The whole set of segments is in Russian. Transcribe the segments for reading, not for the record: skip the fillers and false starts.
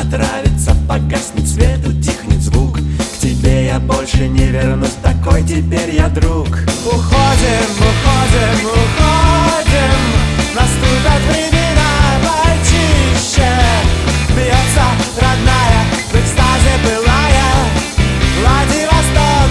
отравится, погаснет свет, утихнет звук. К тебе я больше не вернусь, такой теперь я друг. Уходим, уходим, уходим, наступят времена почище. Бьется родная, в экстазе былая, Владивосток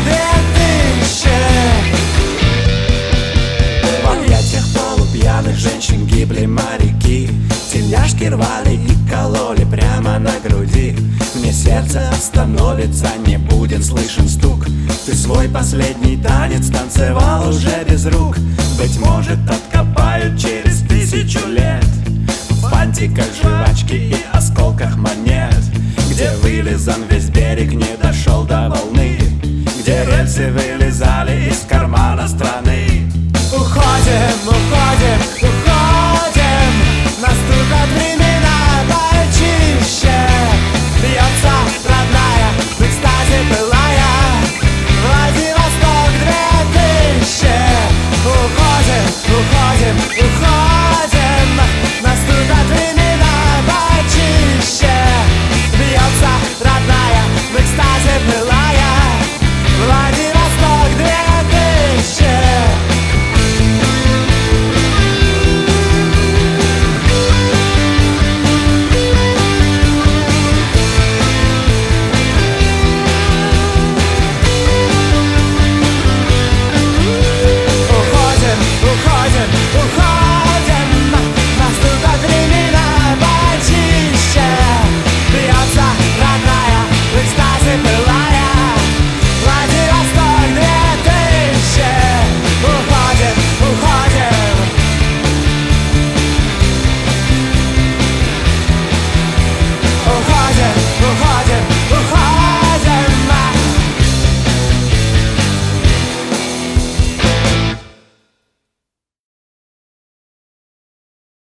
2000. В объятиях полупьяных женщин гибли моряки, тельняшки рвали и кололи прямо на груди. Мне сердце остановится, не будет слышен стук. Ты свой последний танец танцевал уже без рук. Быть может, откопают через 1000 лет в фантиках жвачки и осколках монет, где вылизан весь берег, не дошел до волны, где рельсы вылезали из